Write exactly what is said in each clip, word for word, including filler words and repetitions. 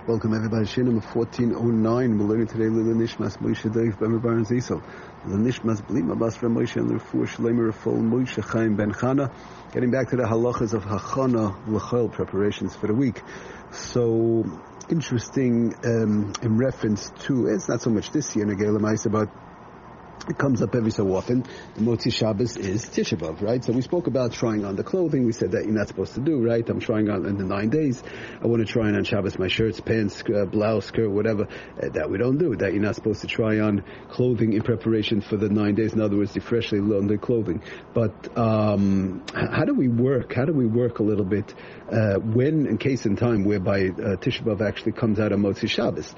Welcome everybody. Shir number fourteen oh nine. We're learning today Lila Nishmas Moshe Dave Ben Baron Zisel. Lila Nishmas Blima Basra Moshe and Refuah Shleimer Rafal Moshe Chaim Ben Chana. Getting back to the halachas of Hachana L'Chol, preparations for the week. So interesting um, in reference to, it's not so much this year in Negei L'Maisa, but it comes up every so often. The Motzi Shabbos is Tisha B'Av, right? So we spoke about trying on the clothing. We said that you're not supposed to do, right? I'm trying on in the nine days. I want to try on on Shabbos my shirts, pants, uh, blouse, skirt, whatever. Uh, that we don't do. That you're not supposed to try on clothing in preparation for the nine days. In other words, the freshly laundered clothing. But um, how do we work? How do we work a little bit uh, when, in case in time, whereby uh, Tisha B'Av actually comes out on Motzi Shabbos?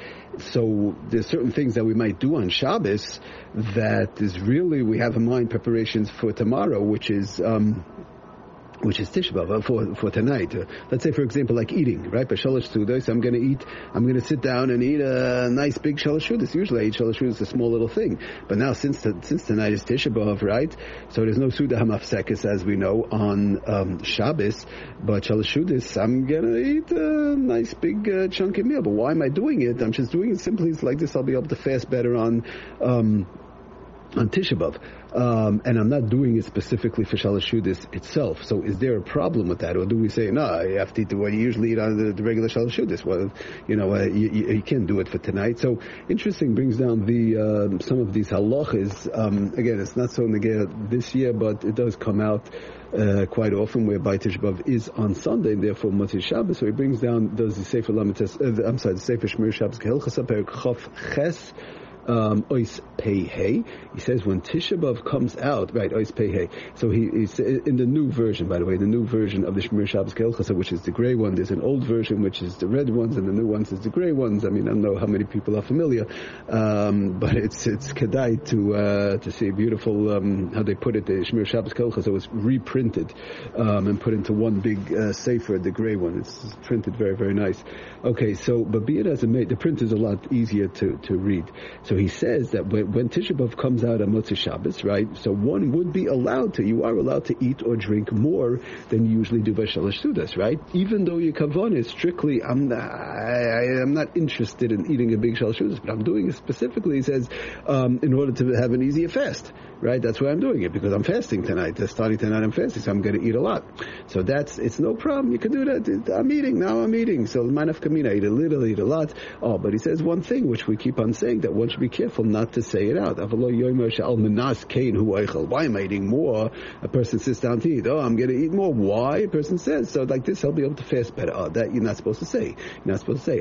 So there's certain things that we might do on Shabbos that That is really, we have in mind preparations for tomorrow, which is um, which is Tisha B'Av, for for tonight. Uh, let's say, for example, like eating, right? B'shalosh sudos, I'm going to eat, I'm going to sit down and eat a nice big shalosh sudos. Usually I eat shalosh sudos, a small little thing. But now, since the, since tonight is Tisha B'Av, right? So there's no Suda Hamafsekis, as we know, on um, Shabbos. But shalosh sudos, I'm going to eat a nice big uh, chunky meal. But why am I doing it? I'm just doing it simply like this. I'll be able to fast better on Um, on Tisha B'Av, um, and I'm not doing it specifically for Shalosh Shudas itself. So is there a problem with that? Or do we say, no, nah, you have to eat what you usually eat on the, the regular Shalosh Shudas? Well, you know, uh, you, you, you can't do it for tonight. So interesting, brings down the uh, some of these halachas. Um, again, it's not so negay this year, but it does come out Uh, quite often, whereby Tisha B'Av is on Sunday, and therefore Motzei Shabbos. So he brings down, does the Sefer Lamites, uh, I'm sorry, the Sefer Shmir Shabbos Kehilchas Perik Chof Ches, Um, Ois Pei Hey. He says when Tisha B'Av comes out, right, Ois Pei Hey. So he, he's in the new version, by the way, the new version of the Shmir Shabbos Kehilchasa, which is the gray one. There's an old version, which is the red ones, and the new ones is the gray ones. I mean, I don't know how many people are familiar, um, but it's it's kedai to uh, to see a beautiful um, how they put it. The Shmir Shabbos Kehilchasa was reprinted um, and put into one big uh, sefer, the gray one. It's printed very very nice. Okay, so but be it as it may, the print is a lot easier to to read. So he says that when, when Tisha B'Av comes out on Motzei Shabbos, right, so one would be allowed to, you are allowed to eat or drink more than you usually do by Shalosh Sudas, right? Even though your kavanah is strictly, I'm not, I, I'm not interested in eating a big Shalosh Sudas, but I'm doing it specifically, he says, um, in order to have an easier fast, right? That's why I'm doing it, because I'm fasting tonight. Starting tonight I'm fasting, so I'm going to eat a lot. So that's, it's no problem. You can do that. I'm eating, now I'm eating. So manaf kamina, eat a little, eat a lot. Oh, but he says one thing, which we keep on saying, that one should be careful not to say it out. Why am I eating more? A person sits down to eat. Oh, I'm going to eat more. Why? A person says. So like this, I'll be able to fast better. Oh, that you're not supposed to say. You're not supposed to say.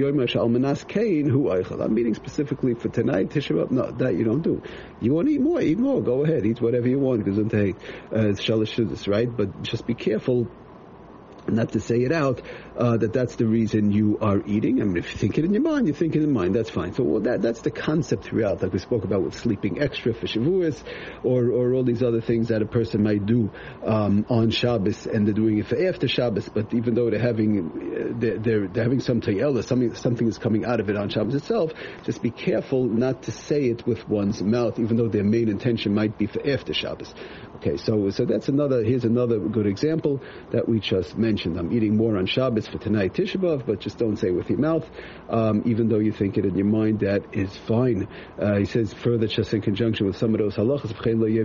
I'm eating specifically for tonight, Tisha B'Av. No, that you don't do. You want to eat more? Eat more. Go ahead. Eat whatever you want. Because it's Shalosh Shudas, right? But just be careful not to say it out, uh, that that's the reason you are eating. I mean, if you think it in your mind, you think it in mind, that's fine. So well, that that's the concept throughout, like we spoke about with sleeping extra for Shavuos, or or all these other things that a person might do um, on Shabbos, and they're doing it for after Shabbos, but even though they're having, uh, they're, they're, they're having some tayela, something, something is coming out of it on Shabbos itself, just be careful not to say it with one's mouth, even though their main intention might be for after Shabbos. Okay, so so that's another, here's another good example that we just mentioned. I'm eating more on Shabbos for tonight, Tisha B'Av, but just don't say it with your mouth, um, even though you think it in your mind, that is fine. Uh, he says further, just in conjunction with some of those halachas,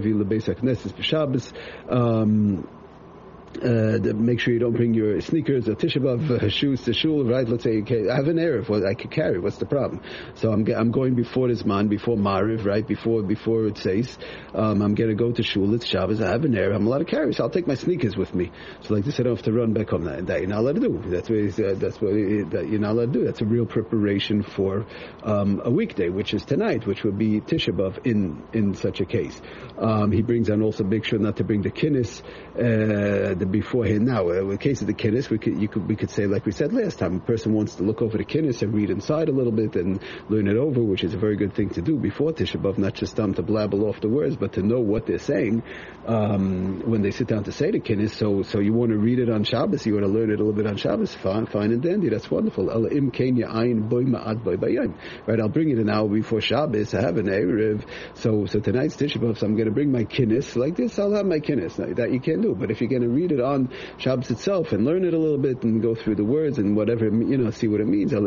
um, Uh, make sure you don't bring your sneakers or Tisha B'Av uh, shoes to shul, right? Let's say okay, I have an Erev, what I could carry. What's the problem? So I'm I'm going before this man, before Mariv, right? Before before it says um, I'm going to go to shul. It's Shabbos. I have an Erev. I'm allowed to carry, so I'll take my sneakers with me. So like this, I don't have to run back home. That, that you're not allowed to do. That's what uh, that's what it, that you're not allowed to do. That's a real preparation for um, a weekday, which is tonight, which would be Tisha B'Av in in such a case. Um, he brings on also make sure not to bring the kinnis. Uh, the beforehand. Now, uh, in the case of the kinnis, we could, you could, we could say, like we said last time, a person wants to look over the kinnis and read inside a little bit and learn it over, which is a very good thing to do before Tisha B'Av, not just um, to blabble off the words, but to know what they're saying um, when they sit down to say the kinnis. So, so you want to read it on Shabbos, you want to learn it a little bit on Shabbos, fine, fine and dandy. That's wonderful. Right? I'll bring it an hour before Shabbos. I have an Erev. So, so tonight's Tisha B'Av, so I'm going to bring my kinnis like this. I'll have my kinnis. Now, that you can't do, but if you're going to read it it on Shabbos itself and learn it a little bit and go through the words and whatever, you know, see what it means. So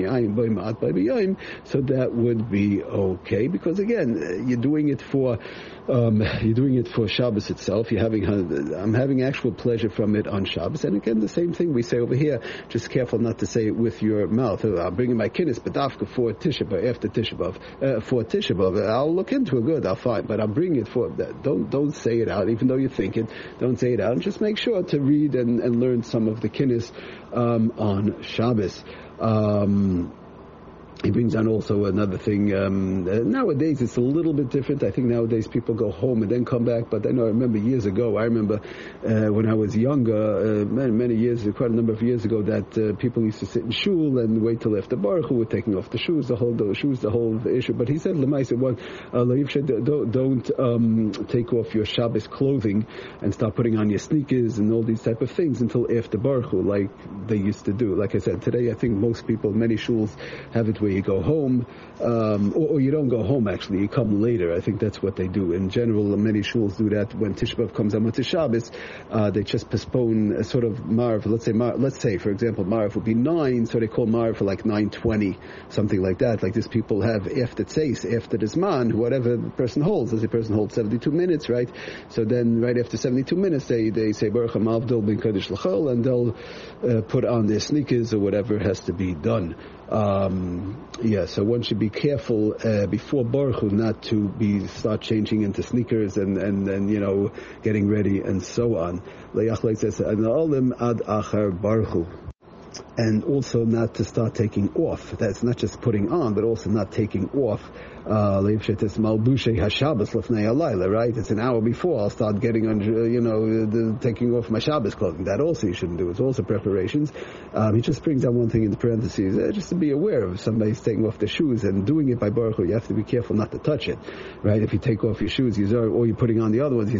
that would be okay, because again, you're doing it for um, you're doing it for Shabbos itself. You're having I'm having actual pleasure from it on Shabbos. And again, the same thing we say over here. Just careful not to say it with your mouth. I'm bringing my kinnis, but after for Tisha B'av, after Tisha B'av, uh, for Tisha B'av, I'll look into it. Good, I'll find. But I'm bringing it for that. Don't don't say it out, even though you think it. Don't say it out. And just make sure to read and, and learn some of the kinnis um, on Shabbos. Um, He brings on also another thing. Um, uh, nowadays, it's a little bit different. I think nowadays people go home and then come back. But I know I remember years ago. I remember uh, when I was younger, uh, many, many years, quite a number of years ago, that uh, people used to sit in shul and wait till after Baruch Hu, were taking off the shoes, the whole the shoes, the whole issue. But he said, "Lemaisa, one, don't don't um, take off your Shabbos clothing and start putting on your sneakers and all these type of things until after Baruch Hu, like they used to do." Like I said, today I think most people, many shuls have it where you go home, um, or, or you don't go home actually, you come later. I think that's what they do. In general, many shuls do that when Tisha B'av comes on to Shabbos. Uh, they just postpone a sort of Marav. Let's say, Mar- let's say, for example, Marav would be nine, so they call Marav for like nine twenty, something like that. Like this, people have after Tzeis, after this man, whatever the person holds. As a person holds seventy-two minutes, right? So then, right after seventy-two minutes, they they say Baruch Hamavdol Ben Kodesh L'Chol, and they'll uh, put on their sneakers or whatever has to be done. Um, yeah, so one should be careful uh, before Baruch Hu not to be start changing into sneakers and, and, and you know, getting ready and so on. And also not to start taking off. That's not just putting on, but also not taking off. Uh, right? It's an hour before I'll start getting under, you know, the, taking off my Shabbos clothing. That also you shouldn't do. It's also preparations. Um, he just brings out one thing in the parentheses, uh, just to be aware of somebody's taking off their shoes and doing it by Baruch Hu. You have to be careful not to touch it, right? If you take off your shoes, or you're putting on the other ones,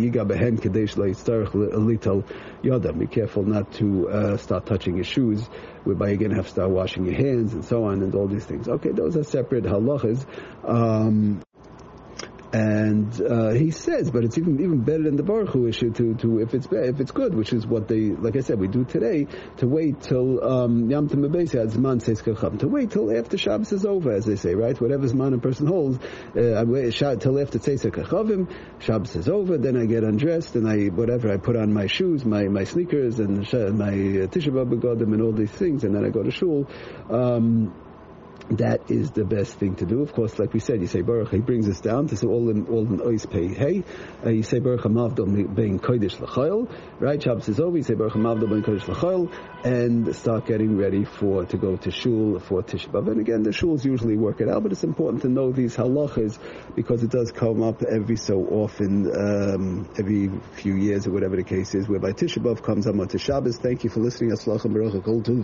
be careful not to uh, start touching your shoes, whereby you're going to have to start washing your hands and so on and all these things. Okay, those are separate halachas. Um, And uh, he says, but it's even even better than the Baruch Hu issue to, to if it's if it's good, which is what they, like I said, we do today, to wait till um, Yom Tov Mebesi Zman Seis Kacham, to wait till after Shabbos is over, as they say, right? Whatever Zman a person holds, uh, I wait till after Seis Kachavim, Shabbos is over, then I get undressed and I whatever I put on my shoes, my, my sneakers and my Tisha B'av begodim and all these things, and then I go to shul. Um, That is the best thing to do. Of course, like we said, you say Baruch. He brings us down to say all in all in ois pei hey. Uh, you say Baruch Hamavdol ben kodesh l'chayil. Right, Shabbos is over. You say Baruch Hamavdol ben kodesh l'chayil, and start getting ready for to go to shul for Tisha B'av. And again, the shuls usually work it out, but it's important to know these halachas because it does come up every so often, um, every few years or whatever the case is, whereby Tisha B'av comes on to Shabbos. Thank you for listening. Aslachem baruch kol tuv.